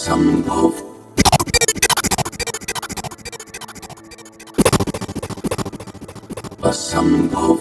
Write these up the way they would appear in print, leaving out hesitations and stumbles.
असंभव। असंभव।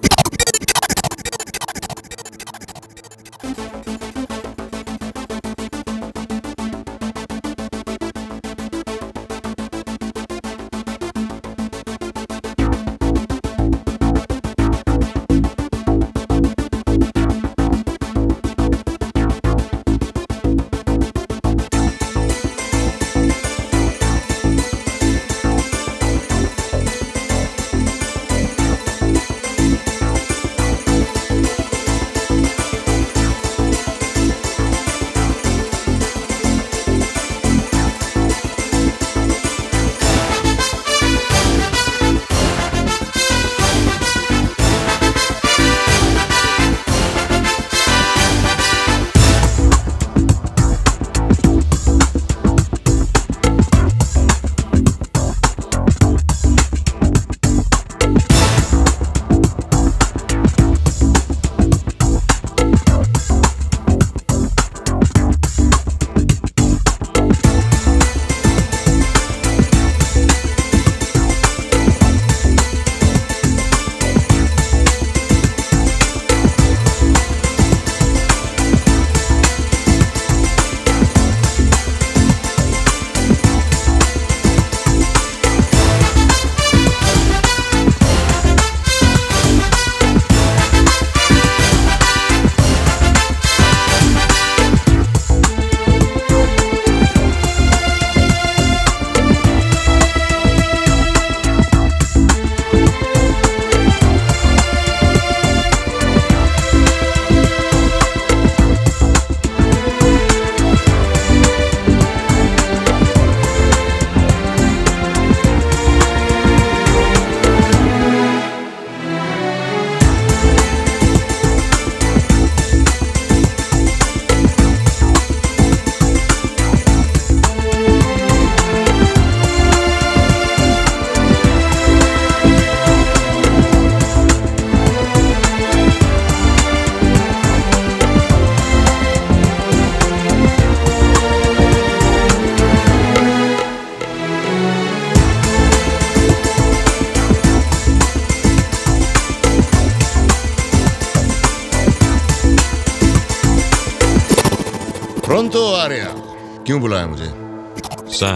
प्रोंतो आर्या, क्यों बुलाया मुझे? सैम,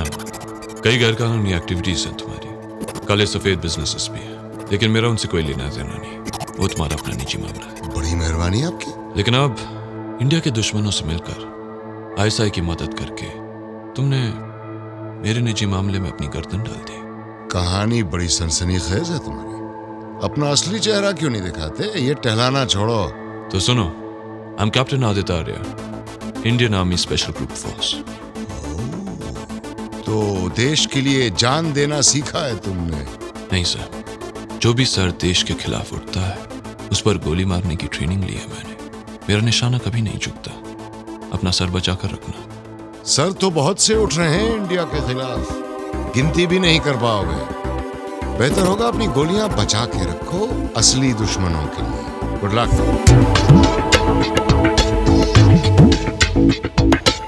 कई गैरकानूनी एक्टिविटीज हैं तुम्हारी, काले सफेद बिजनेसेस भी हैं, लेकिन मेरा उनसे कोई लेना देना नहीं। वो तुम्हारा अपना निजी मामला है। बड़ी मेहरबानी आपकी। लेकिन अब इंडिया के दुश्मनों से मिलकर आईएसआई की मदद करके तुमने मेरे निजी मामले में अपनी गर्दन डाल दी। कहानी बड़ी सनसनीखेज है तुम्हारी। अपना असली चेहरा क्यों नहीं दिखाते? ये टहलाना छोड़ो। तो सुनो, I am captain Aditya Arya, Indian army special group force. तो देश के लिए जान देना सीखा है तुमने? नहीं सर, जो भी सर देश के खिलाफ उठता है उस पर गोली मारने की ट्रेनिंग ली है मैंने। मेरा निशाना कभी नहीं झुकता। अपना सर बचा कर रखना। सर तो बहुत से उठ रहे हैं इंडिया के खिलाफ, गिनती भी नहीं कर पाओगे। बेहतर होगा अपनी गोलियां बचा के रखो असली दुश्मनों के लिए। Good luck.